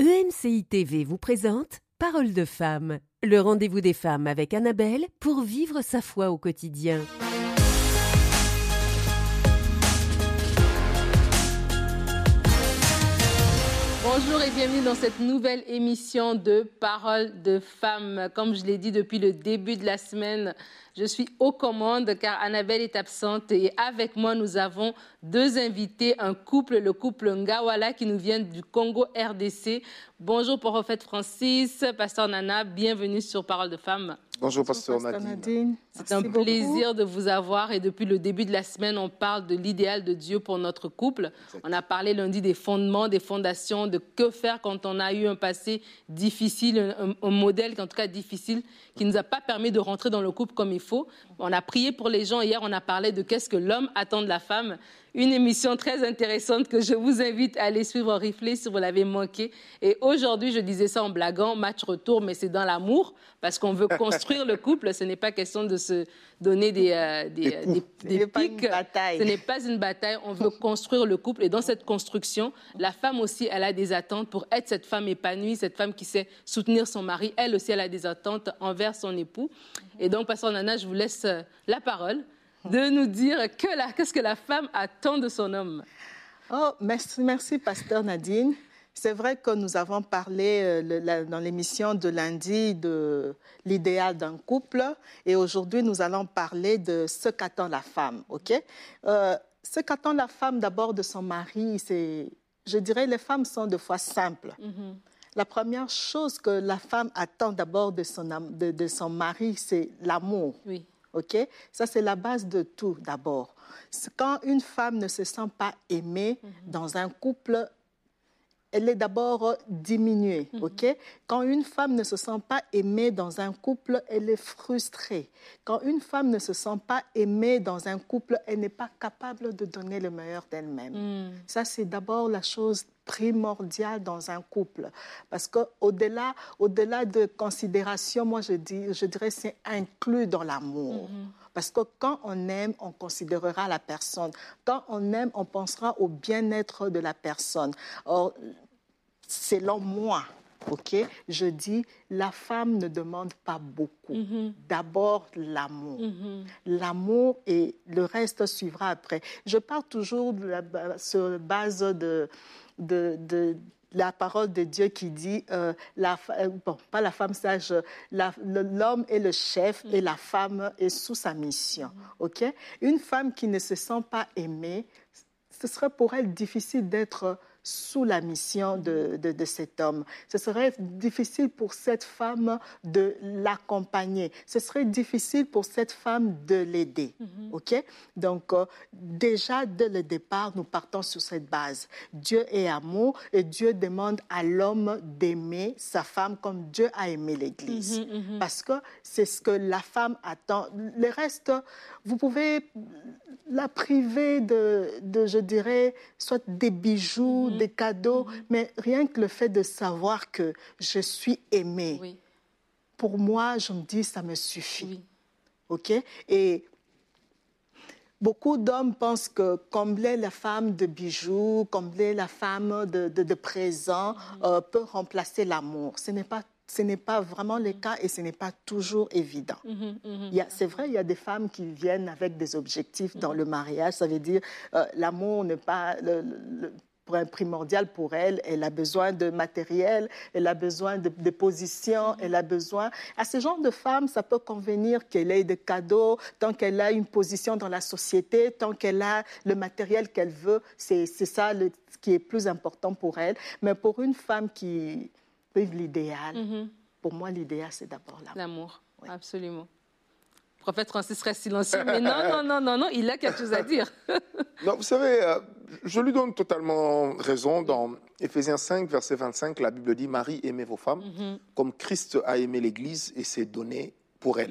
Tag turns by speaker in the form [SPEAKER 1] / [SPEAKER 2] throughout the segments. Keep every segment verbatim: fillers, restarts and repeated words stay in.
[SPEAKER 1] E M C I T V vous présente Parole de femme, le rendez-vous des femmes avec Annabelle pour vivre sa foi au quotidien.
[SPEAKER 2] Bonjour et bienvenue dans cette nouvelle émission de Parole de femmes. Comme je l'ai dit depuis le début de la semaine, je suis aux commandes car Annabelle est absente et avec moi nous avons deux invités, un couple, le couple Ngawala qui nous vient du Congo R D C. Bonjour prophète Francis, pasteur Nana, bienvenue sur Parole de femmes.
[SPEAKER 3] Bonjour, pasteur Nadine. Nadine.
[SPEAKER 2] C'est un
[SPEAKER 3] beaucoup.
[SPEAKER 2] plaisir de vous avoir et depuis le début de la semaine, on parle de l'idéal de Dieu pour notre couple. Exactement. On a parlé lundi des fondements, des fondations, de que faire quand on a eu un passé difficile, un, un modèle en tout cas difficile qui ne nous a pas permis de rentrer dans le couple comme il faut. On a prié pour les gens. Hier, on a parlé de qu'est-ce que l'homme attend de la femme. Une émission très intéressante que je vous invite à aller suivre en replay si vous l'avez manqué. Et aujourd'hui, je disais ça en blaguant, match retour, mais c'est dans l'amour, parce qu'on veut construire le couple. Ce n'est pas question de se donner des, euh, des, des, des, des, des pics. Ce n'est pas une bataille. On veut construire le couple. Et dans cette construction, la femme aussi, elle a des attentes pour être cette femme épanouie, cette femme qui sait soutenir son mari. Elle aussi, elle a des attentes envers son époux. Et donc, pasteur Nana, je vous laisse la parole de nous dire que la, qu'est-ce que la femme attend de son homme.
[SPEAKER 4] Oh, merci, merci, pasteur Nadine. C'est vrai que nous avons parlé euh, le, la, dans l'émission de lundi de l'idéal d'un couple et aujourd'hui, nous allons parler de ce qu'attend la femme, ok? Euh, ce qu'attend la femme d'abord de son mari, c'est, je dirais, les femmes sont des fois simples. Mm-hmm. La première chose que la femme attend d'abord de son, de, de son mari, c'est l'amour.
[SPEAKER 2] Oui.
[SPEAKER 4] OK? Ça, c'est la base de tout, d'abord. Quand une femme ne se sent pas aimée mm-hmm. dans un couple, elle est d'abord diminuée, mm-hmm. OK? Quand une femme ne se sent pas aimée dans un couple, elle est frustrée. Quand une femme ne se sent pas aimée dans un couple, elle n'est pas capable de donner le meilleur d'elle-même. Mm. Ça, c'est d'abord la chose primordiale dans un couple. Parce qu'au-delà, au-delà de considération, moi, je, dis, je dirais c'est inclus dans l'amour. Mm-hmm. Parce que quand on aime, on considérera la personne. Quand on aime, on pensera au bien-être de la personne. Or, selon moi, ok, je dis, la femme ne demande pas beaucoup. Mm-hmm. D'abord, l'amour. Mm-hmm. L'amour et le reste suivra après. Je parle toujours de la, sur base de, de, de la parole de Dieu qui dit, euh, la, bon, pas la femme sage, la, l'homme est le chef mm. et la femme est sous sa mission. Mm. Okay? Une femme qui ne se sent pas aimée, ce serait pour elle difficile d'être sous la mission de, de, de cet homme. Ce serait difficile pour cette femme de l'accompagner. Ce serait difficile pour cette femme de l'aider. Mm-hmm. OK? Donc, euh, déjà, dès le départ, nous partons sur cette base. Dieu est amour et Dieu demande à l'homme d'aimer sa femme comme Dieu a aimé l'Église. Mm-hmm, mm-hmm. Parce que c'est ce que la femme attend. Le reste, vous pouvez la priver de, de je dirais, soit des bijoux, mmh. des cadeaux, mmh. mais rien que le fait de savoir que je suis aimée, oui. pour moi, je me dis, ça me suffit. Oui. OK? Et beaucoup d'hommes pensent que combler la femme de bijoux, combler la femme de, de, de présents mmh. euh, peut remplacer l'amour. Ce n'est pas Ce n'est pas vraiment le cas et ce n'est pas toujours évident. Mmh, mmh. Il y a, c'est vrai, il y a des femmes qui viennent avec des objectifs dans mmh. le mariage. Ça veut dire euh, l'amour n'est pas le, le, le primordial pour elle. Elle a besoin de matériel, elle a besoin de, de position, mmh. elle a besoin... À ce genre de femme, ça peut convenir qu'elle ait des cadeaux, tant qu'elle a une position dans la société, tant qu'elle a le matériel qu'elle veut. C'est, c'est ça le, ce qui est plus important pour elle. Mais pour une femme qui... vive l'idéal. Mm-hmm. Pour moi, l'idéal, c'est d'abord l'amour.
[SPEAKER 2] L'amour, oui. Absolument. Le prophète Francis reste silencieux, mais non, non, non, non, non, il a quelque chose à dire.
[SPEAKER 3] Non, vous savez, euh, je lui donne totalement raison. Dans Éphésiens cinq, verset vingt-cinq, la Bible dit « Marie, aimez vos femmes, mm-hmm. comme Christ a aimé l'Église et s'est donné pour elle. »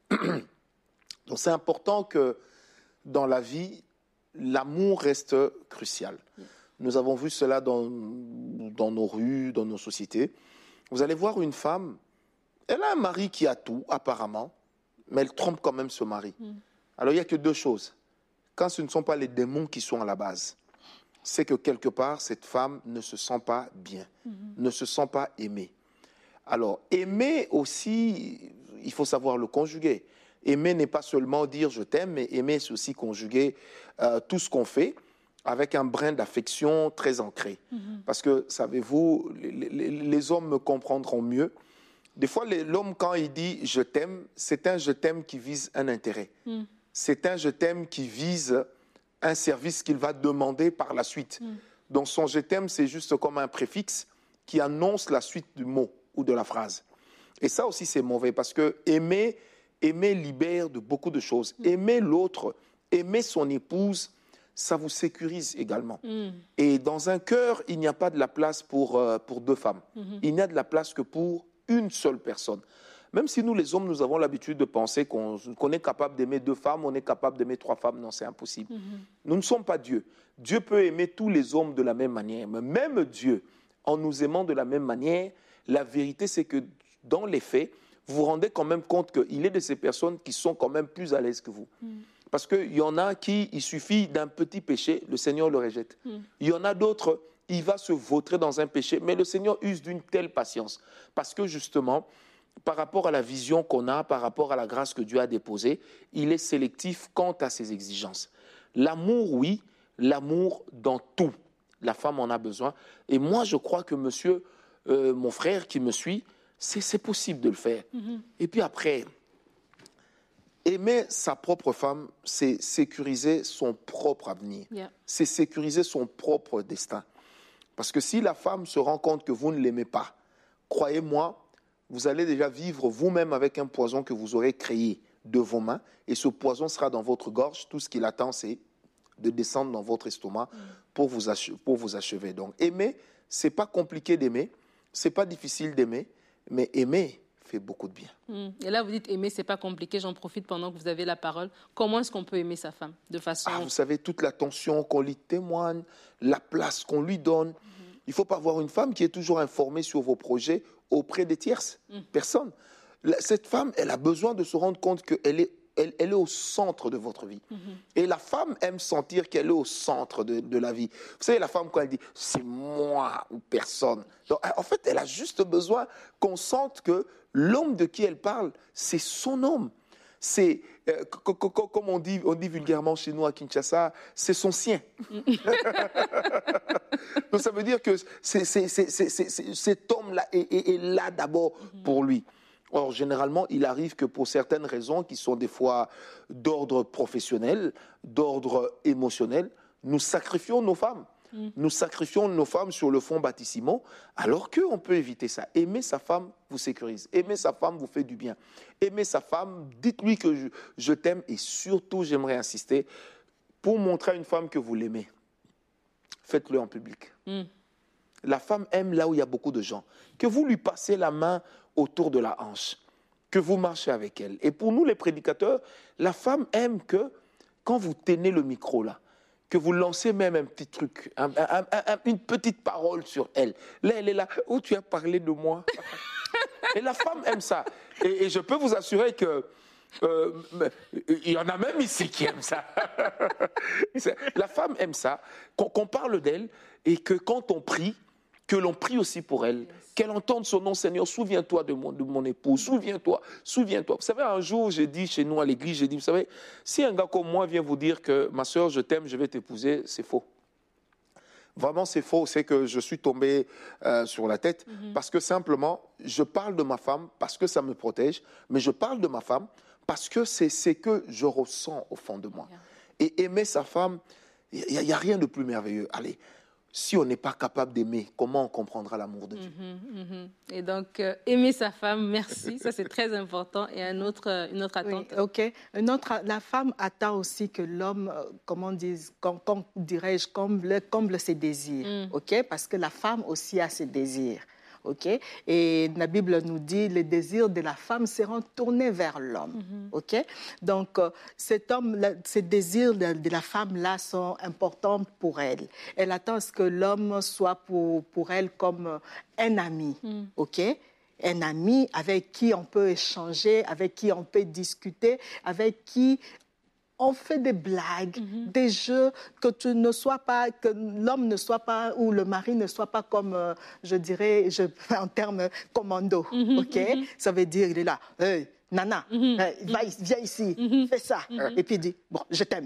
[SPEAKER 3] Donc, c'est important que dans la vie, l'amour reste crucial. Mm. Nous avons vu cela dans, dans nos rues, dans nos sociétés. Vous allez voir une femme, elle a un mari qui a tout, apparemment, mais elle trompe quand même ce mari. Mm. Alors, il n'y a que deux choses. Quand ce ne sont pas les démons qui sont à la base, c'est que quelque part, cette femme ne se sent pas bien, mm-hmm. ne se sent pas aimée. Alors, aimer aussi, il faut savoir le conjuguer. Aimer n'est pas seulement dire « je t'aime », mais aimer, c'est aussi conjuguer euh, tout ce qu'on fait avec un brin d'affection très ancré. Mm-hmm. Parce que, savez-vous, les, les, les hommes me comprendront mieux. Des fois, les, l'homme, quand il dit « je t'aime », c'est un « je t'aime » qui vise un intérêt. Mm. C'est un « je t'aime » qui vise un service qu'il va demander par la suite. Mm. Donc, son « je t'aime », c'est juste comme un préfixe qui annonce la suite du mot ou de la phrase. Et ça aussi, c'est mauvais parce que aimer... Aimer libère de beaucoup de choses. Mm. Aimer l'autre, aimer son épouse, ça vous sécurise également. Mm. Et dans un cœur, il n'y a pas de la place pour, euh, pour deux femmes. Mm-hmm. Il n'y a de la place que pour une seule personne. Même si nous, les hommes, nous avons l'habitude de penser qu'on, qu'on est capable d'aimer deux femmes, on est capable d'aimer trois femmes, non, c'est impossible. Mm-hmm. Nous ne sommes pas Dieu. Dieu peut aimer tous les hommes de la même manière. Mais même Dieu, en nous aimant de la même manière, la vérité, c'est que dans les faits, vous vous rendez quand même compte qu'il est de ces personnes qui sont quand même plus à l'aise que vous. Mm. Parce qu'il y en a qui, il suffit d'un petit péché, le Seigneur le rejette. Mm. Il y en a d'autres, il va se vautrer dans un péché, mais le Seigneur use d'une telle patience. Parce que justement, par rapport à la vision qu'on a, par rapport à la grâce que Dieu a déposée, il est sélectif quant à ses exigences. L'amour, oui, l'amour dans tout. La femme en a besoin. Et moi, je crois que monsieur, euh, mon frère qui me suit, C'est, c'est possible de le faire. Mm-hmm. Et puis après, aimer sa propre femme, c'est sécuriser son propre avenir. Yeah. C'est sécuriser son propre destin. Parce que si la femme se rend compte que vous ne l'aimez pas, croyez-moi, vous allez déjà vivre vous-même avec un poison que vous aurez créé de vos mains. Et ce poison sera dans votre gorge. Tout ce qu'il attend, c'est de descendre dans votre estomac mm. pour, vous ache- pour vous achever. Donc aimer, ce n'est pas compliqué d'aimer. Ce n'est pas difficile d'aimer. Mais aimer fait beaucoup de bien.
[SPEAKER 2] Mmh. Et là, vous dites aimer, c'est pas compliqué. J'en profite pendant que vous avez la parole. Comment est-ce qu'on peut aimer sa femme de façon...
[SPEAKER 3] Ah, vous savez, toute l'attention qu'on lui témoigne, la place qu'on lui donne. Mmh. Il ne faut pas avoir une femme qui est toujours informée sur vos projets auprès des tierces mmh. personnes. Cette femme, elle a besoin de se rendre compte qu'elle est Elle, elle est au centre de votre vie. Mm-hmm. Et la femme aime sentir qu'elle est au centre de, de la vie. Vous savez, la femme, quand elle dit « c'est moi ou personne », donc, en fait, elle a juste besoin qu'on sente que l'homme de qui elle parle, c'est son homme. C'est, euh, co- co- co- comme on dit, on dit vulgairement chez nous à Kinshasa, c'est son sien. Donc ça veut dire que c'est, c'est, c'est, c'est, c'est, cet homme-là est, est, est là d'abord mm-hmm. pour lui. Or, généralement, il arrive que pour certaines raisons qui sont des fois d'ordre professionnel, d'ordre émotionnel, nous sacrifions nos femmes. Mm. Nous sacrifions nos femmes sur le fond baptismaux, alors qu'on peut éviter ça. Aimer sa femme vous sécurise. Aimer sa femme vous fait du bien. Aimer sa femme, dites-lui que je, je t'aime. Et surtout, j'aimerais insister, pour montrer à une femme que vous l'aimez, faites-le en public. Mm. La femme aime là où il y a beaucoup de gens. Que vous lui passez la main autour de la hanche, que vous marchez avec elle. Et pour nous, les prédicateurs, la femme aime que, quand vous tenez le micro là, que vous lancez même un petit truc, un, un, un, une petite parole sur elle. Là, elle est là, « Oh, tu as parlé de moi ?» Et la femme aime ça. Et, et je peux vous assurer que euh, il y en a même ici qui aiment ça. La femme aime ça, qu'on, qu'on parle d'elle et que quand on prie, que l'on prie aussi pour elle, yes. qu'elle entende son nom, Seigneur, souviens-toi de mon, de mon époux, souviens-toi, souviens-toi. Vous savez, un jour, j'ai dit chez nous à l'église, j'ai dit, vous savez, si un gars comme moi vient vous dire que ma soeur, je t'aime, je vais t'épouser, c'est faux. Vraiment, c'est faux, c'est que je suis tombé euh, sur la tête mm-hmm. parce que simplement, je parle de ma femme parce que ça me protège, mais je parle de ma femme parce que c'est ce que je ressens au fond de moi. Yeah. Et aimer sa femme, il n'y a, a rien de plus merveilleux. Allez, si on n'est pas capable d'aimer, comment on comprendra l'amour de Dieu?
[SPEAKER 2] Mmh, mmh. Et donc, euh, aimer sa femme, merci, ça c'est très important. Et un autre, euh, une autre attente.
[SPEAKER 4] Oui, ok. Une autre, la femme attend aussi que l'homme, euh, comment dis, com, com, dirais-je, comble, comble ses désirs, mmh. ok? Parce que la femme aussi a ses désirs. Okay? Et la Bible nous dit les désirs de la femme seront tournés vers l'homme. Mm-hmm. Okay? Donc, euh, cet homme, la, ces désirs de, de la femme-là sont importants pour elle. Elle attend à ce que l'homme soit pour, pour elle comme un ami. Mm. Okay? Un ami avec qui on peut échanger, avec qui on peut discuter, avec qui on fait des blagues, mm-hmm. des jeux, que tu ne sois pas, que l'homme ne soit pas, ou le mari ne soit pas comme, euh, je dirais, je, en termes commando, mm-hmm, ok? Mm-hmm. Ça veut dire, il est là, hey, nana, mm-hmm. hey, va, viens ici, mm-hmm. fais ça. Mm-hmm. Et puis il dit, bon, je t'aime.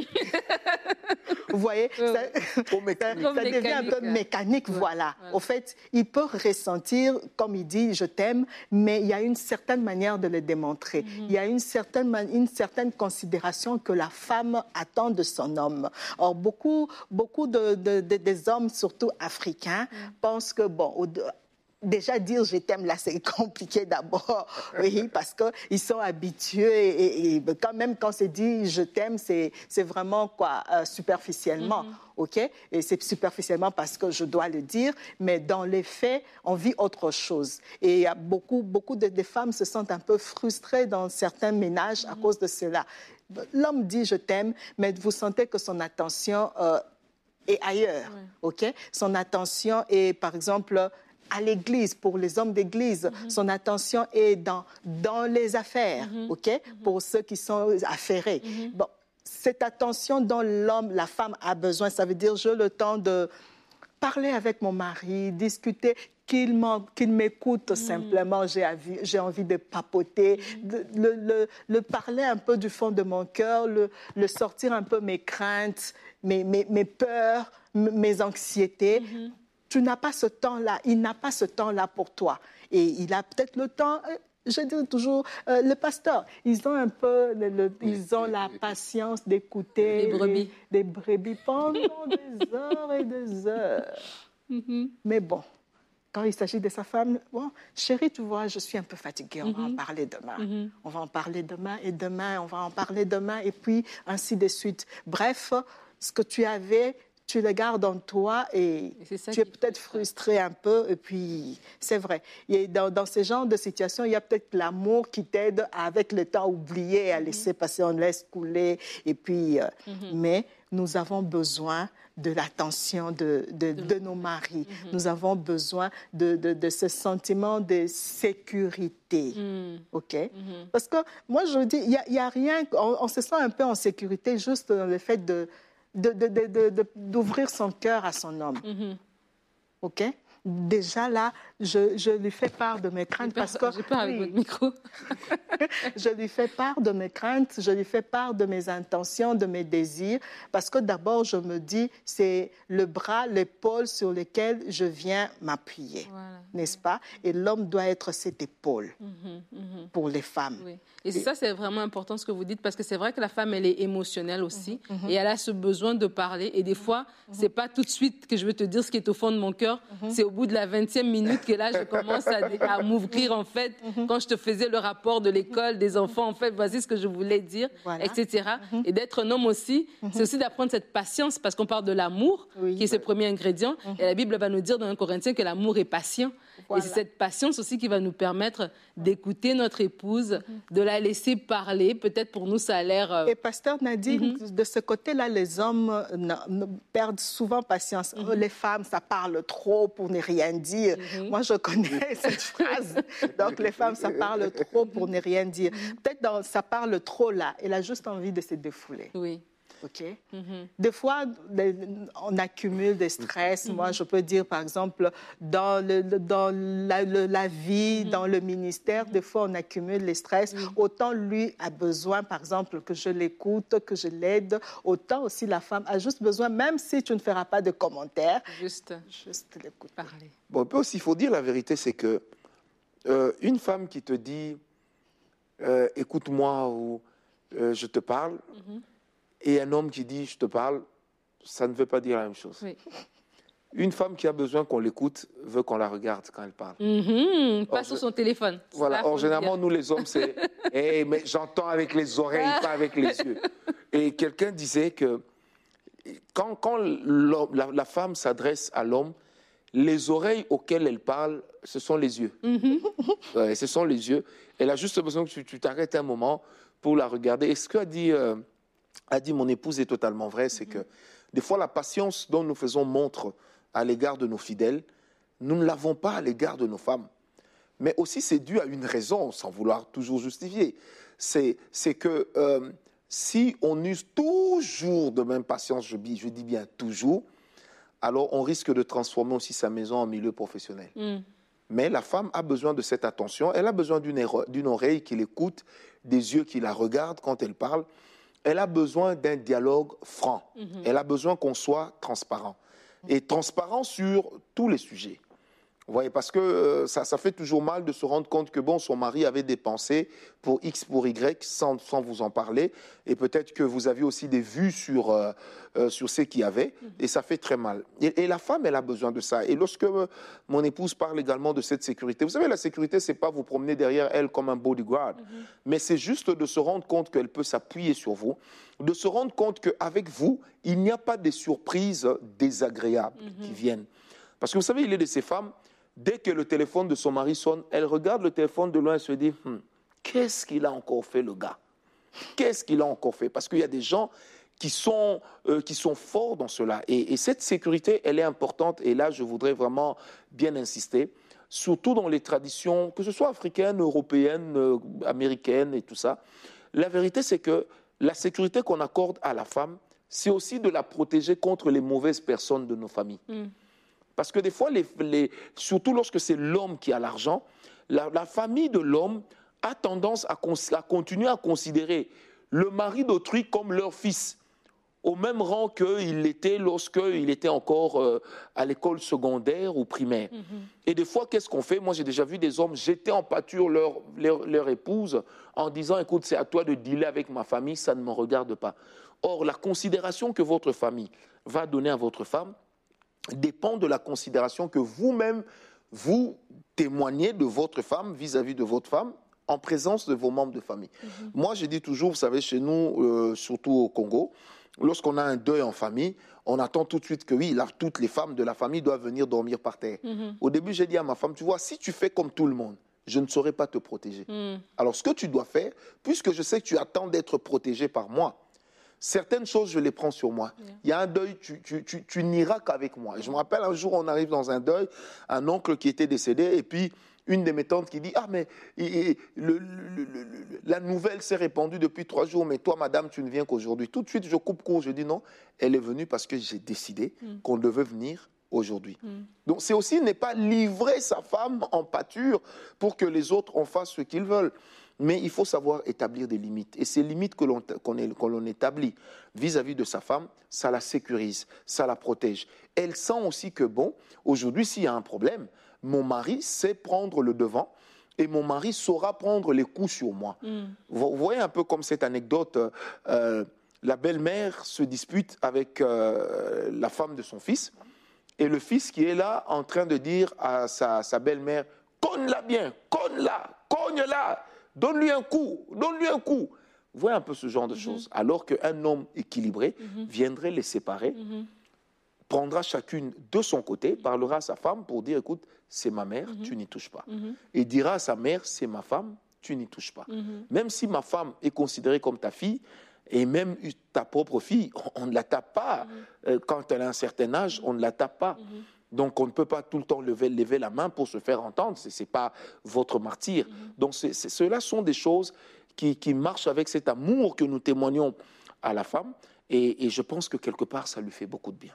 [SPEAKER 4] Vous voyez, ça, ça, ça devient un peu mécanique,
[SPEAKER 2] ouais,
[SPEAKER 4] voilà.
[SPEAKER 2] voilà.
[SPEAKER 4] Au fait, il peut ressentir, comme il dit, je t'aime, mais il y a une certaine manière de le démontrer. Mm-hmm. Il y a une certaine, une certaine considération que la femme attend de son homme. Or, beaucoup, beaucoup de, de, de, des hommes, surtout africains, mm. pensent que, bon, au, déjà dire je t'aime là c'est compliqué d'abord, oui, parce qu'ils sont habitués et, et quand même quand c'est dit je t'aime c'est, c'est vraiment quoi, euh, superficiellement, mm-hmm. ok, et c'est superficiellement parce que je dois le dire, mais dans les faits on vit autre chose et il y a beaucoup, beaucoup de, de femmes se sentent un peu frustrées dans certains ménages mm-hmm. à cause de cela. L'homme dit je t'aime, mais vous sentez que son attention euh, est ailleurs, ouais. ok, son attention est par exemple à l'église, pour les hommes d'église, mm-hmm. son attention est dans, dans les affaires, mm-hmm. ok, mm-hmm. pour ceux qui sont affairés. Mm-hmm. Bon, cette attention dont l'homme, la femme a besoin, ça veut dire j'ai le temps de parler avec mon mari, discuter, qu'il, qu'il m'écoute mm-hmm. simplement, j'ai, avi, j'ai envie de papoter, mm-hmm. de, le, le, le parler un peu du fond de mon cœur, le, le sortir un peu mes craintes, mes, mes, mes peurs, mes anxiétés. Mm-hmm. Tu n'as pas ce temps-là, il n'a pas ce temps-là pour toi. Et il a peut-être le temps, je dis toujours, euh, le pasteur, ils ont un peu, le, le, ils ont la patience d'écouter
[SPEAKER 2] les brebis,
[SPEAKER 4] les, les brebis pendant des heures et des heures. Mm-hmm. Mais bon, quand il s'agit de sa femme, bon, chérie, tu vois, je suis un peu fatiguée, on mm-hmm. va en parler demain. Mm-hmm. On va en parler demain et demain, on va en parler demain et puis ainsi de suite. Bref, ce que tu avais, tu le gardes en toi et, et tu es peut-être frustré un peu. Et puis, c'est vrai. Et dans, dans ce genre de situation, il y a peut-être l'amour qui t'aide à, avec le temps, à oublier, à laisser passer, on laisse couler. Et puis, euh, mm-hmm. mais nous avons besoin de l'attention de, de, de nos maris. Mm-hmm. Nous avons besoin de, de, de ce sentiment de sécurité. Mm. OK? Mm-hmm. Parce que moi, je dis, il n'y a, y a rien, on, on se sent un peu en sécurité juste dans le fait de De, de, de, de, de, d'ouvrir son cœur à son homme. Mm-hmm. OK? Déjà là, je, je lui fais part de mes craintes parce que...
[SPEAKER 2] J'ai peur avec oui, votre micro.
[SPEAKER 4] Je lui fais part de mes craintes, je lui fais part de mes intentions, de mes désirs, parce que d'abord, je me dis, c'est le bras, l'épaule sur lequel je viens m'appuyer, voilà. N'est-ce pas? Et l'homme doit être cette épaule mm-hmm, mm-hmm. pour les femmes.
[SPEAKER 2] Oui. Et, et ça, c'est vraiment important ce que vous dites, parce que c'est vrai que la femme, elle est émotionnelle aussi, mm-hmm. et elle a ce besoin de parler. Et des fois, mm-hmm. c'est pas tout de suite que je veux te dire ce qui est au fond de mon cœur, mm-hmm. c'est au bout de la vingtième minute que là, je commence à, à m'ouvrir, en fait, mm-hmm. quand je te faisais le rapport de l'école, des enfants, en fait, voici ce que je voulais dire, voilà. et cetera. Mm-hmm. Et d'être un homme aussi, mm-hmm. c'est aussi d'apprendre cette patience, parce qu'on parle de l'amour, oui. qui est ce premier ingrédient, mm-hmm. et la Bible va nous dire dans un Corinthiens que l'amour est patient. Voilà. Et c'est cette patience aussi qui va nous permettre d'écouter notre épouse, mm-hmm. de la laisser parler. Peut-être pour nous, ça a l'air... Euh...
[SPEAKER 4] Et pasteur Nadine, mm-hmm. de ce côté-là, les hommes ne, ne perdent souvent patience. Mm-hmm. Les femmes, ça parle trop pour ne rien dire. Mm-hmm. Moi, je connais cette phrase. Donc, les femmes, ça parle trop pour ne rien dire. Mm-hmm. Peut-être dans ça parle trop là. Elle a juste envie de se défouler.
[SPEAKER 2] Oui.
[SPEAKER 4] OK? Mm-hmm. Des fois, on accumule des stress. Mm-hmm. Moi, je peux dire, par exemple, dans, le, dans la, le, la vie, mm-hmm. dans le ministère, mm-hmm. des fois, on accumule les stress. Mm-hmm. Autant lui a besoin, par exemple, que je l'écoute, que je l'aide. Autant aussi la femme a juste besoin, même si tu ne feras pas de commentaires,
[SPEAKER 2] juste,
[SPEAKER 4] juste l'écouter.
[SPEAKER 2] Parler.
[SPEAKER 3] Bon, peu aussi, il faut dire la vérité, c'est que euh, une femme qui te dit euh, « écoute-moi » ou euh, « je te parle mm-hmm. », et un homme qui dit « je te parle », ça ne veut pas dire la même chose. Oui. Une femme qui a besoin qu'on l'écoute veut qu'on la regarde quand elle parle.
[SPEAKER 2] Mm-hmm, pas or, sur son téléphone.
[SPEAKER 3] Voilà. Or, généralement, nous, les hommes, c'est hey, « mais j'entends avec les oreilles, pas avec les yeux ». Et quelqu'un disait que quand, quand la, la femme s'adresse à l'homme, les oreilles auxquelles elle parle, ce sont les yeux. Mm-hmm. Ouais, ce sont les yeux. Elle a juste besoin que tu, tu t'arrêtes un moment pour la regarder. Et ce qu'a dit... Euh, a dit mon épouse est totalement vrai, c'est mm-hmm. que des fois la patience dont nous faisons montre à l'égard de nos fidèles, nous ne l'avons pas à l'égard de nos femmes. Mais aussi c'est dû à une raison, sans vouloir toujours justifier. C'est, c'est que euh, si on use toujours de même patience, je dis, je dis bien toujours, alors on risque de transformer aussi sa maison en milieu professionnel. Mm. Mais la femme a besoin de cette attention, elle a besoin d'une, d'une oreille qui l'écoute, des yeux qui la regardent quand elle parle. Elle a besoin d'un dialogue franc. Mm-hmm. Elle a besoin qu'on soit transparent. Et transparent sur tous les sujets. Vous voyez, parce que euh, ça, ça fait toujours mal de se rendre compte que bon, son mari avait des pensées pour X, pour Y, sans, sans vous en parler. Et peut-être que vous aviez aussi des vues sur, euh, euh, sur ce qu'il y avait. Et ça fait très mal. Et, et la femme, elle a besoin de ça. Et lorsque euh, mon épouse parle également de cette sécurité, vous savez, la sécurité, c'est pas vous promener derrière elle comme un bodyguard. Mm-hmm. Mais c'est juste de se rendre compte qu'elle peut s'appuyer sur vous. De se rendre compte qu'avec vous, il n'y a pas des surprises désagréables mm-hmm. qui viennent. Parce que vous savez, il est de ces femmes, dès que le téléphone de son mari sonne, elle regarde le téléphone de loin et se dit hm, « Qu'est-ce qu'il a encore fait, le gars ? Qu'est-ce qu'il a encore fait ?» Parce qu'il y a des gens qui sont, euh, qui sont forts dans cela. Et, et cette sécurité, elle est importante. Et là, je voudrais vraiment bien insister, surtout dans les traditions, que ce soit africaines, européennes, euh, américaines et tout ça. La vérité, c'est que la sécurité qu'on accorde à la femme, c'est aussi de la protéger contre les mauvaises personnes de nos familles. Mm. Parce que des fois, les, les, surtout lorsque c'est l'homme qui a l'argent, la, la famille de l'homme a tendance à, à continuer à considérer le mari d'autrui comme leur fils, au même rang qu'il l'était lorsqu'il était encore euh, à l'école secondaire ou primaire. Mm-hmm. Et des fois, qu'est-ce qu'on fait ? Moi, j'ai déjà vu des hommes jeter en pâture leur, leur, leur épouse en disant « Écoute, c'est à toi de dealer avec ma famille, ça ne me regarde pas. » Or, la considération que votre famille va donner à votre femme dépend de la considération que vous-même, vous témoignez de votre femme vis-à-vis de votre femme en présence de vos membres de famille. Mm-hmm. Moi, je dis toujours, vous savez, chez nous, euh, surtout au Congo, lorsqu'on a un deuil en famille, on attend tout de suite que oui, là, toutes les femmes de la famille doivent venir dormir par terre. Mm-hmm. Au début, j'ai dit à ma femme, tu vois, si tu fais comme tout le monde, je ne saurais pas te protéger. Mm. Alors, ce que tu dois faire, puisque je sais que tu attends d'être protégé par moi, certaines choses, je les prends sur moi. Yeah. Il y a un deuil, tu, tu, tu, tu n'iras qu'avec moi. Et je me rappelle, un jour, on arrive dans un deuil, un oncle qui était décédé, et puis une de mes tantes qui dit « Ah, mais et, le, le, le, le, la nouvelle s'est répandue depuis trois jours, mais toi, madame, tu ne viens qu'aujourd'hui. » Tout de suite, je coupe court, je dis « Non, elle est venue parce que j'ai décidé mm. qu'on devait venir aujourd'hui. Mm. » Donc, c'est aussi ne pas livrer sa femme en pâture pour que les autres en fassent ce qu'ils veulent. Mais il faut savoir établir des limites. Et ces limites que l'on, qu'on est, que l'on établit vis-à-vis de sa femme, ça la sécurise, ça la protège. Elle sent aussi que, bon, aujourd'hui, s'il y a un problème, mon mari sait prendre le devant et mon mari saura prendre les coups sur moi. Mm. Vous, vous voyez un peu comme cette anecdote, euh, la belle-mère se dispute avec euh, la femme de son fils et le fils qui est là en train de dire à sa, sa belle-mère « Cogne-la bien, cogne-la, cogne-la !» Donne-lui un coup, donne-lui un coup. Vous voyez un peu ce genre de mm-hmm. choses. Alors qu'un homme équilibré mm-hmm. viendrait les séparer, mm-hmm. prendra chacune de son côté, parlera à sa femme pour dire, écoute, c'est ma mère, mm-hmm. tu n'y touches pas. Mm-hmm. Et dira à sa mère, c'est ma femme, tu n'y touches pas. Mm-hmm. Même si ma femme est considérée comme ta fille, et même ta propre fille, on, on ne la tape pas. Mm-hmm. Euh, quand elle a un certain âge, on ne la tape pas. Mm-hmm. Donc, on ne peut pas tout le temps lever, lever la main pour se faire entendre. Ce n'est pas votre martyr. Mm-hmm. Donc, c'est, c'est, cela sont des choses qui, qui marchent avec cet amour que nous témoignons à la femme. Et, et je pense que quelque part, ça lui fait beaucoup de bien.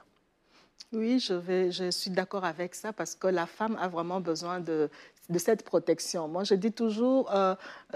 [SPEAKER 4] Oui, je, vais, je suis d'accord avec ça parce que la femme a vraiment besoin de, de cette protection. Moi, je dis toujours, euh,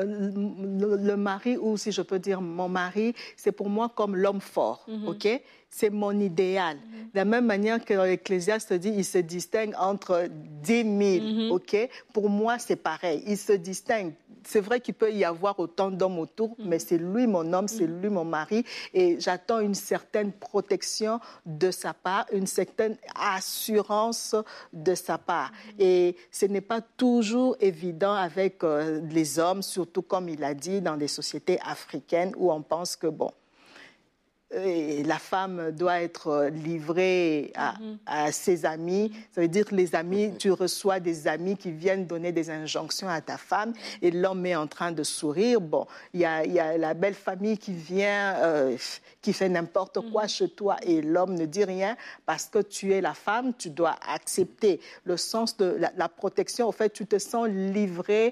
[SPEAKER 4] le, le mari, ou si je peux dire mon mari, c'est pour moi comme l'homme fort, mm-hmm. ok ? C'est mon idéal. Mm-hmm. De la même manière que l'Ecclésiaste dit, il se distingue entre dix mille, mm-hmm. ok? Pour moi, c'est pareil. Il se distingue. C'est vrai qu'il peut y avoir autant d'hommes autour, mm-hmm. mais c'est lui mon homme, c'est mm-hmm. lui mon mari. Et j'attends une certaine protection de sa part, une certaine assurance de sa part. Mm-hmm. Et ce n'est pas toujours évident avec euh, les hommes, surtout comme il a dit, dans des sociétés africaines où on pense que, bon, et la femme doit être livrée à, mm-hmm. à ses amis. Ça veut dire que les amis, tu reçois des amis qui viennent donner des injonctions à ta femme et l'homme est en train de sourire. Bon, il y a, y a la belle famille qui vient, euh, qui fait n'importe quoi mm-hmm. chez toi et l'homme ne dit rien parce que tu es la femme, tu dois accepter le sens de la, la protection. Au fait, tu te sens livré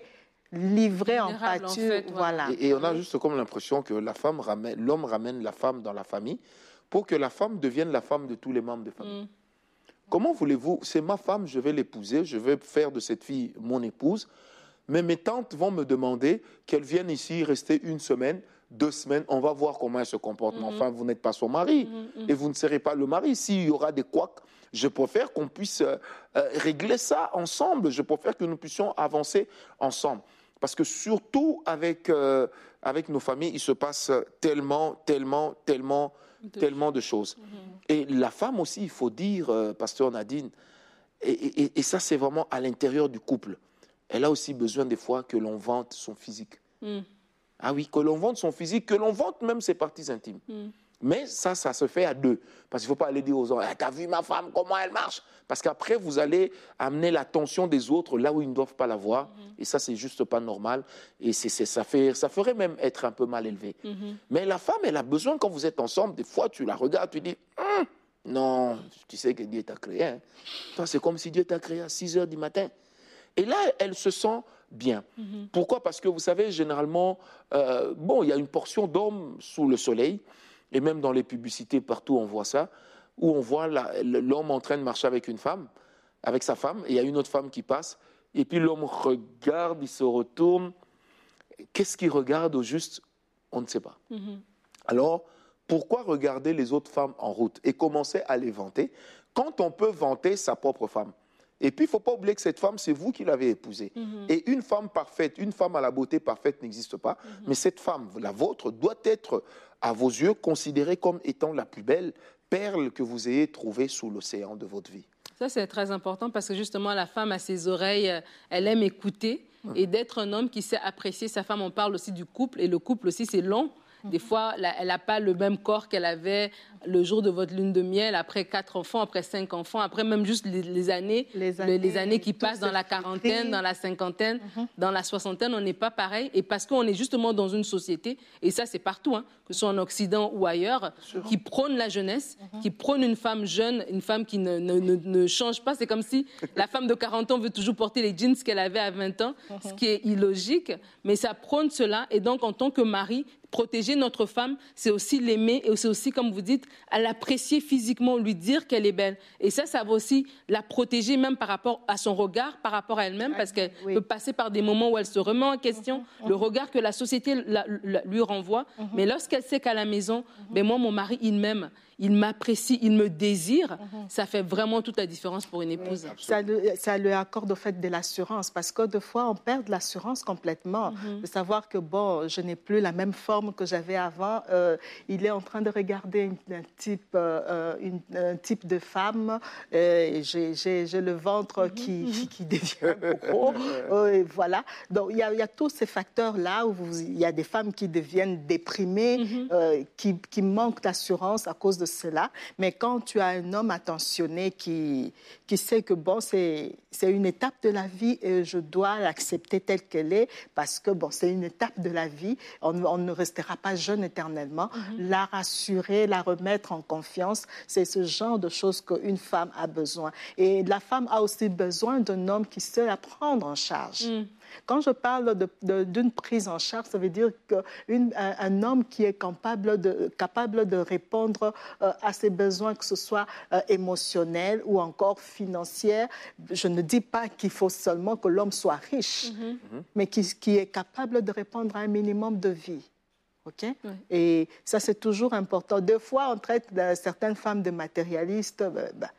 [SPEAKER 4] livrée en
[SPEAKER 2] Vulnérable,
[SPEAKER 4] pâture.
[SPEAKER 2] en fait,
[SPEAKER 4] voilà.
[SPEAKER 3] Et, et on a juste comme l'impression que la femme ramène, l'homme ramène la femme dans la famille pour que la femme devienne la femme de tous les membres de famille.
[SPEAKER 2] Mm.
[SPEAKER 3] Comment voulez-vous, c'est ma femme, je vais l'épouser, je vais faire de cette fille mon épouse, mais mes tantes vont me demander qu'elle vienne ici rester une semaine, deux semaines, on va voir comment elle se comporte.
[SPEAKER 2] Mm-hmm.
[SPEAKER 3] Mais enfin, vous n'êtes pas son mari
[SPEAKER 2] Mm-hmm.
[SPEAKER 3] et vous ne serez pas le mari. S'il y aura des couacs, je préfère qu'on puisse euh, euh, régler ça ensemble. Je préfère que nous puissions avancer ensemble. Parce que surtout avec, euh, avec nos familles, il se passe tellement, tellement, tellement,
[SPEAKER 2] De
[SPEAKER 3] tellement de choses.
[SPEAKER 2] Mm-hmm.
[SPEAKER 3] Et la femme aussi, il faut dire, euh, pasteur Nadine, et, et, et ça c'est vraiment à l'intérieur du couple. Elle a aussi besoin des fois que l'on vante son physique.
[SPEAKER 2] Mm.
[SPEAKER 3] Ah oui, que l'on vante son physique, que l'on vante même ses parties intimes.
[SPEAKER 2] Mm.
[SPEAKER 3] Mais ça, ça se fait à deux. Parce qu'il ne faut pas aller dire aux gens, ah, t'as vu ma femme, comment elle marche? Parce qu'après, vous allez amener l'attention des autres là où ils ne doivent pas la voir. Mm-hmm. Et ça, c'est juste pas normal. Et c'est, c'est, ça, fait, ça ferait même être un peu mal élevé. Mm-hmm. Mais la femme, elle a besoin, quand vous êtes ensemble, des fois, tu la regardes, tu dis, hum, non, tu sais que Dieu t'a créé. Hein. Toi, c'est comme si Dieu t'a créé à six heures du matin. Et là, elle se sent bien. Mm-hmm. Pourquoi? Parce que vous savez, généralement, euh, bon, il y a une portion d'hommes sous le soleil, et même dans les publicités, partout, on voit ça, où on voit la, l'homme en train de marcher avec une femme, avec sa femme, et il y a une autre femme qui passe, et puis l'homme regarde, il se retourne. Qu'est-ce qu'il regarde au juste? On ne sait pas. Mm-hmm. Alors, pourquoi regarder les autres femmes en route et commencer à les vanter quand on peut vanter sa propre femme? Et puis, il ne faut pas oublier que cette femme, c'est vous qui l'avez épousée. Mm-hmm. Et une femme parfaite, une femme à la beauté parfaite n'existe pas. Mm-hmm. Mais cette femme, la vôtre, doit être, à vos yeux, considérée comme étant la plus belle perle que vous ayez trouvée sous l'océan de votre vie.
[SPEAKER 2] Ça, c'est très important parce que justement, la femme a ses oreilles, elle aime écouter. Mm-hmm. Et d'être un homme qui sait apprécier sa femme, on parle aussi du couple. Et le couple aussi, c'est long. Des fois, elle n'a pas le même corps qu'elle avait le jour de votre lune de miel, après quatre enfants, après cinq enfants, après même juste les, les, années, les, années, les années qui passent dans la quarantaine, pris. dans la cinquantaine, mm-hmm. dans la soixantaine, on n'est pas pareil. Et parce qu'on est justement dans une société, et ça c'est partout, hein, que ce soit en Occident ou ailleurs, qui prône la jeunesse, mm-hmm. qui prône une femme jeune, une femme qui ne, ne, ne, ne change pas. C'est comme si la femme de quarante ans veut toujours porter les jeans qu'elle avait à vingt ans, mm-hmm. ce qui est illogique, mais ça prône cela. Et donc, en tant que mari, protéger notre femme, c'est aussi l'aimer et c'est aussi, comme vous dites, à l'apprécier physiquement, lui dire qu'elle est belle. Et ça, ça va aussi la protéger même par rapport à son regard, par rapport à elle-même, parce qu'elle oui. peut passer par des moments où elle se remet en question, mmh, le regard que la société la, la, lui renvoie. Mmh. Mais lorsqu'elle sait qu'à la maison, mmh. ben moi, mon mari, il m'aime, il m'apprécie, il me désire, mmh. ça fait vraiment toute la différence pour une épouse.
[SPEAKER 4] Oui. Ça, lui, ça lui accorde au fait de l'assurance, parce que des fois, on perd de l'assurance complètement, mmh. de savoir que, bon, je n'ai plus la même forme que j'avais avant. Euh, il est en train de regarder un type, euh, une, un type de femme. Euh, j'ai, j'ai, j'ai le ventre mmh. qui, qui devient gros. euh, voilà. Donc, il y a, il y a tous ces facteurs-là où vous, il y a des femmes qui deviennent déprimées, mmh. euh, qui, qui manquent d'assurance à cause de cela. Mais quand tu as un homme attentionné qui, qui sait que, bon, c'est, c'est une étape de la vie et je dois l'accepter telle qu'elle est parce que, bon, c'est une étape de la vie. On, on ne restera pas jeune éternellement. Mm-hmm. La rassurer, la remettre en confiance, c'est ce genre de choses qu'une femme a besoin. Et la femme a aussi besoin d'un homme qui sait la prendre en charge. Mm. Quand je parle de, de, d'une prise en charge, ça veut dire qu'un un, un homme qui est capable de, capable de répondre euh, à ses besoins, que ce soit euh, émotionnels ou encore financiers. Je ne dis pas qu'il faut seulement que l'homme soit riche, mm-hmm. mais qui, qui est capable de répondre à un minimum de vie. Okay? Oui. Et ça, c'est toujours important. Deux fois, on traite de, certaines femmes de matérialistes. Ben, ben,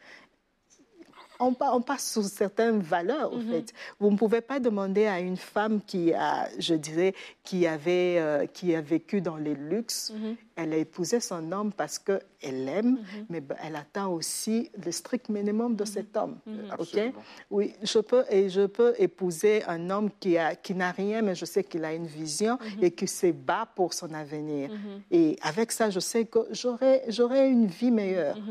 [SPEAKER 4] On, on passe sous certaines valeurs, en mm-hmm. fait. Vous ne pouvez pas demander à une femme qui a, je dirais, qui avait, euh, qui a vécu dans les luxes, mm-hmm. elle a épousé son homme parce qu'elle l'aime, mm-hmm. mais ben, elle attend aussi le strict minimum de mm-hmm. cet homme. Mm-hmm. Okay? Oui, je peux, et je peux épouser un homme qui, a, qui n'a rien, mais je sais qu'il a une vision mm-hmm. et qui se bat pour son avenir. Mm-hmm. Et avec ça, je sais que j'aurai, j'aurai une vie meilleure. Mm-hmm.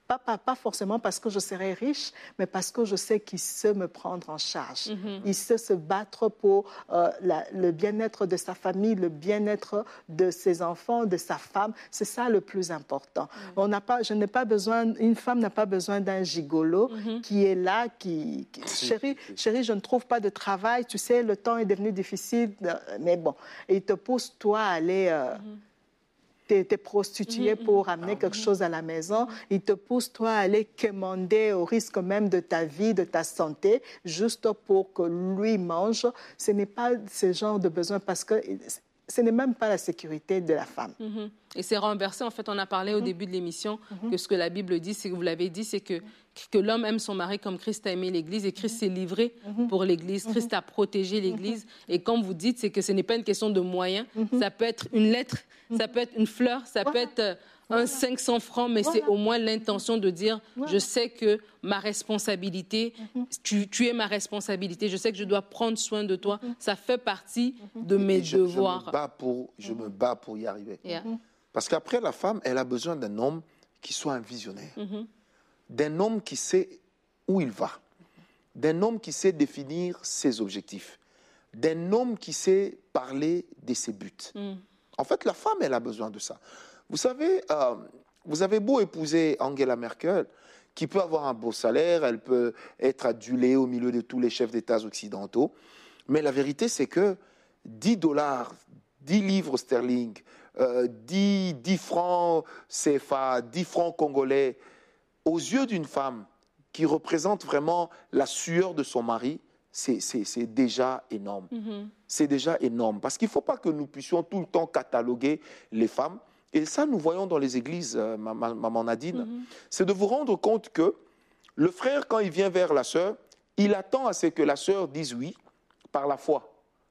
[SPEAKER 4] Pas, pas, pas forcément parce que je serai riche, mais parce que je sais qu'il sait me prendre en charge. Mm-hmm. Il sait se battre pour euh, la, le bien-être de sa famille, le bien-être de ses enfants, de sa femme. C'est ça le plus important. Mm-hmm. On n'a pas, je n'ai pas besoin, une femme n'a pas besoin d'un gigolo mm-hmm. qui est là, qui, qui chérie, chérie, je ne trouve pas de travail. Tu sais, le temps est devenu difficile, mais bon, et il te pousse toi à aller. Euh, mm-hmm. T'es, t'es prostituée mmh, pour amener mmh. quelque chose à la maison. Il te pousse, toi, à aller commander au risque même de ta vie, de ta santé, juste pour que lui mange. Ce n'est pas ce genre de besoin parce que ce n'est même pas la sécurité de la femme.
[SPEAKER 2] Mmh. Et c'est renversé. En fait, on a parlé au mmh. début de l'émission mmh. que ce que la Bible dit, c'est que vous l'avez dit, c'est que, que l'homme aime son mari comme Christ a aimé l'Église et Christ s'est livré mmh. pour l'Église. Christ a protégé l'Église. Mmh. Et comme vous dites, c'est que ce n'est pas une question de moyens. Mmh. Ça peut être une lettre, mmh. ça peut être une fleur, ça voilà. peut être un voilà. cinq cents francs, mais voilà. c'est au moins l'intention de dire voilà. je sais que ma responsabilité, mmh. tu, tu es ma responsabilité, je sais que je dois prendre soin de toi. Mmh. Ça fait partie mmh. de mes
[SPEAKER 3] je,
[SPEAKER 2] devoirs.
[SPEAKER 3] Je me bats pour, je mmh. me bats pour y arriver.
[SPEAKER 2] Yeah. Mmh.
[SPEAKER 3] Parce qu'après, la femme, elle a besoin d'un homme qui soit un visionnaire, mmh. d'un homme qui sait où il va, d'un homme qui sait définir ses objectifs, d'un homme qui sait parler de ses buts. Mmh. En fait, la femme, elle a besoin de ça. Vous savez, euh, vous avez beau épouser Angela Merkel, qui peut avoir un beau salaire, elle peut être adulée au milieu de tous les chefs d'État occidentaux, mais la vérité, c'est que dix dollars, dix livres sterling, Euh, dix, dix francs C F A, dix francs congolais, aux yeux d'une femme qui représente vraiment la sueur de son mari, c'est, c'est, c'est déjà énorme. Mm-hmm. C'est déjà énorme. Parce qu'il ne faut pas que nous puissions tout le temps cataloguer les femmes. Et ça, nous voyons dans les églises, euh, Maman Nadine, mm-hmm. c'est de vous rendre compte que le frère, quand il vient vers la sœur, il attend à ce que la sœur dise oui par la foi.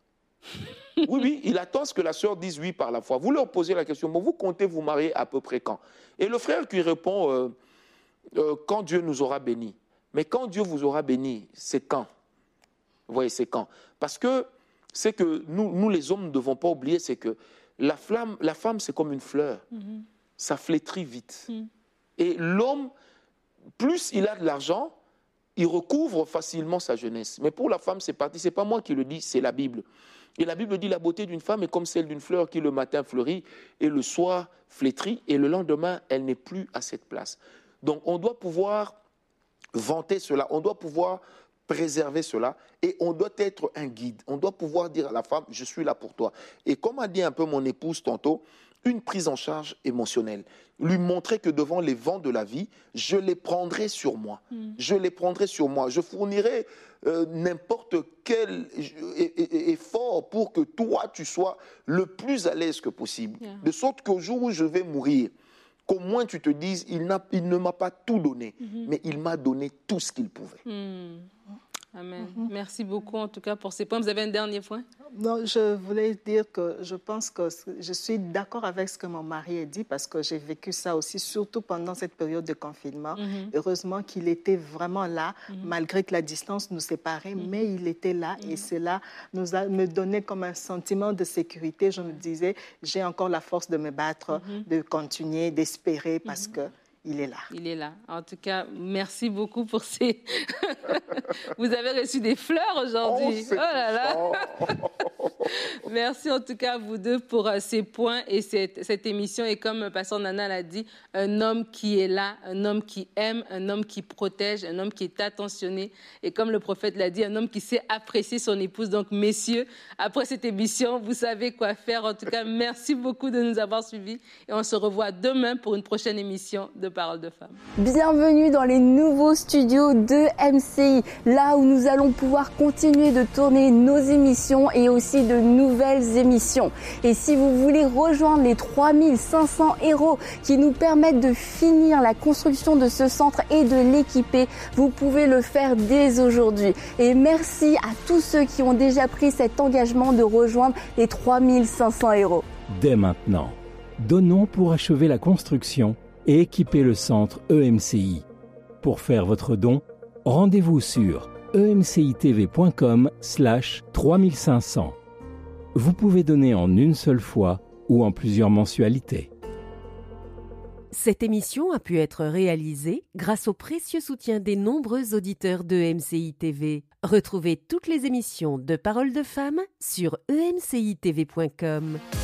[SPEAKER 3] Oui, oui, il attend ce que la sœur dise oui par la foi. Vous leur posez la question, bon, vous comptez vous marier à peu près quand? Et le frère qui répond, euh, euh, quand Dieu nous aura bénis. Mais quand Dieu vous aura bénis, c'est quand? Vous voyez, c'est quand? Parce que c'est que nous, nous les hommes, ne devons pas oublier, c'est que la, flamme, la femme, c'est comme une fleur. Mm-hmm. Ça flétrit vite. Mm. Et l'homme, plus il a de l'argent, il recouvre facilement sa jeunesse. Mais pour la femme, c'est parti. C'est pas moi qui le dis, c'est la Bible. Et la Bible dit la beauté d'une femme est comme celle d'une fleur qui le matin fleurit et le soir flétrit et le lendemain, elle n'est plus à cette place. Donc, on doit pouvoir vanter cela, on doit pouvoir préserver cela et on doit être un guide. On doit pouvoir dire à la femme, je suis là pour toi. Et comme a dit un peu mon épouse tantôt, une prise en charge émotionnelle. Lui montrer que devant les vents de la vie, je les prendrai sur moi. Mm. Je les prendrai sur moi. Je fournirai euh, n'importe quel effort pour que toi, tu sois le plus à l'aise que possible. Yeah. De sorte qu'au jour où je vais mourir, qu'au moins tu te dises, il, n'a, il ne m'a pas tout donné, mm-hmm. mais il m'a donné tout ce qu'il pouvait.
[SPEAKER 2] Mm. Amen. Mm-hmm. Merci beaucoup en tout cas pour ces points. Vous avez un dernier point?
[SPEAKER 4] Non, je voulais dire que je pense que je suis d'accord avec ce que mon mari a dit parce que j'ai vécu ça aussi, surtout pendant cette période de confinement. Mm-hmm. Heureusement qu'il était vraiment là, mm-hmm. malgré que la distance nous séparait, mm-hmm. mais il était là mm-hmm. et cela nous a, me donnait comme un sentiment de sécurité. Je me disais, j'ai encore la force de me battre, mm-hmm. de continuer, d'espérer parce mm-hmm. que il est là.
[SPEAKER 2] Il est là. En tout cas, merci beaucoup pour ces... Vous avez reçu des fleurs aujourd'hui. Oh, oh là là. Merci en tout cas à vous deux pour uh, ces points et cette, cette émission. Et comme Pasteur Nana l'a dit, un homme qui est là, un homme qui aime, un homme qui protège, un homme qui est attentionné. Et comme le prophète l'a dit, un homme qui sait apprécier son épouse. Donc, messieurs, après cette émission, vous savez quoi faire. En tout cas, merci beaucoup de nous avoir suivis. Et on se revoit demain pour une prochaine émission de Parole de Femmes.
[SPEAKER 5] Bienvenue dans les nouveaux studios de M C I, là où nous allons pouvoir continuer de tourner nos émissions et aussi de nouvelles émissions. Et si vous voulez rejoindre les trois mille cinq cents héros qui nous permettent de finir la construction de ce centre et de l'équiper, vous pouvez le faire dès aujourd'hui. Et merci à tous ceux qui ont déjà pris cet engagement de rejoindre les trois mille cinq cents héros.
[SPEAKER 6] Dès maintenant, donnons pour achever la construction et équiper le centre E M C I. Pour faire votre don, rendez-vous sur emcitv.com slash 3500. Vous pouvez donner en une seule fois ou en plusieurs mensualités.
[SPEAKER 1] Cette émission a pu être réalisée grâce au précieux soutien des nombreux auditeurs de E M C I T V. Retrouvez toutes les émissions de Paroles de Femmes sur e m c i t v point com.